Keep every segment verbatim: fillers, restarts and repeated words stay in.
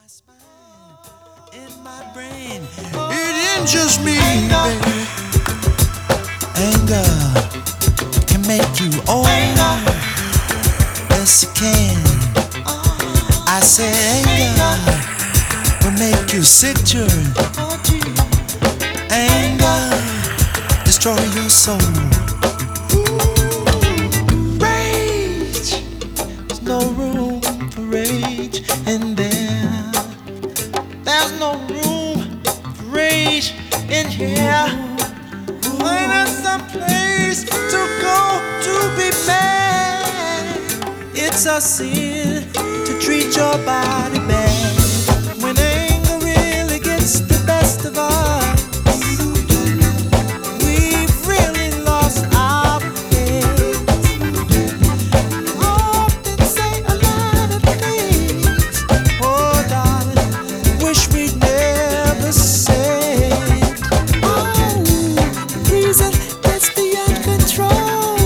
my spine, in my brain. It injures me, baby. Anger can make you old. Yes, it can. I said anger will make you sick, children. Anger destroy your soul. Rage, there's no room for rage in there. There's no room for rage in here. Find us some place to go to be mad. It's a sin to treat your body bad. When anger really gets the best of us, we've really lost our heads. Often say a lot of things, oh darling, wish we'd never said. Oh, reason gets beyond control,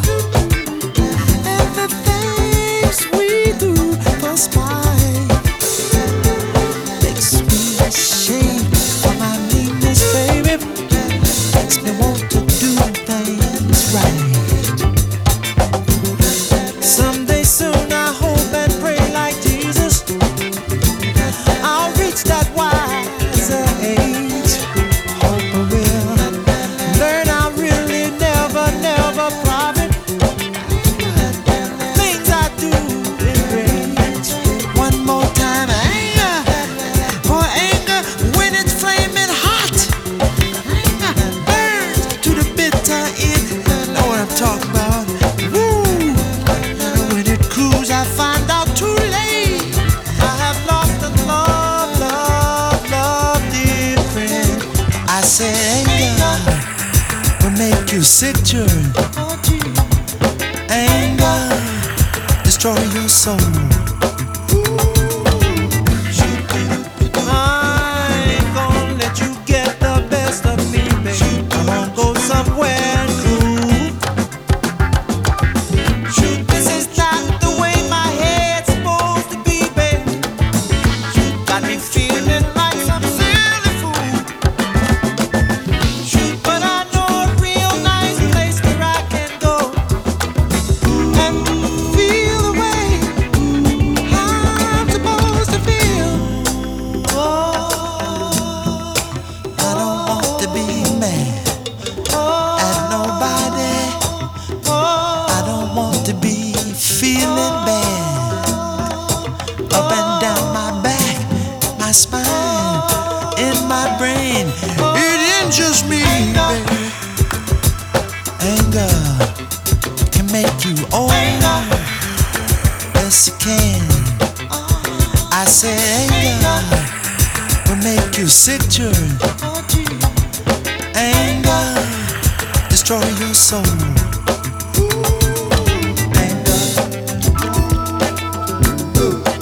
and the things we do for spite makes me ashamed of my meanness, baby. Makes me want to do things right. Someday soon I hope and pray like Jesus, I'll reach that wiser age. Hope I will learn I really never, never profit. Things I do in rage. One more time, anger, for anger when it's flaming hot. Anger burns to the bitter end. Know what I'm talking about? Woo! When it cools, I find out too late. I have lost a love, love, love, dear friend. I say anger will make you sick, children. Anger destroy your soul. I ain't gonna let you get the best of me, baby. I'm gonna go somewhere and groove. This is not the way my head's supposed to be, baby. Got me feeling like some silly fool. But I know a real nice place where I can go and feel the way I'm supposed to feel. Oh, I don't want to be mad at nobody. I don't want to be feeling bad. Up and down my back, my spine, in my brain. It injures me, baby. Anger can make you old. Yes, it can. I said anger will make you sick, children. Anger destroy your soul. Anger.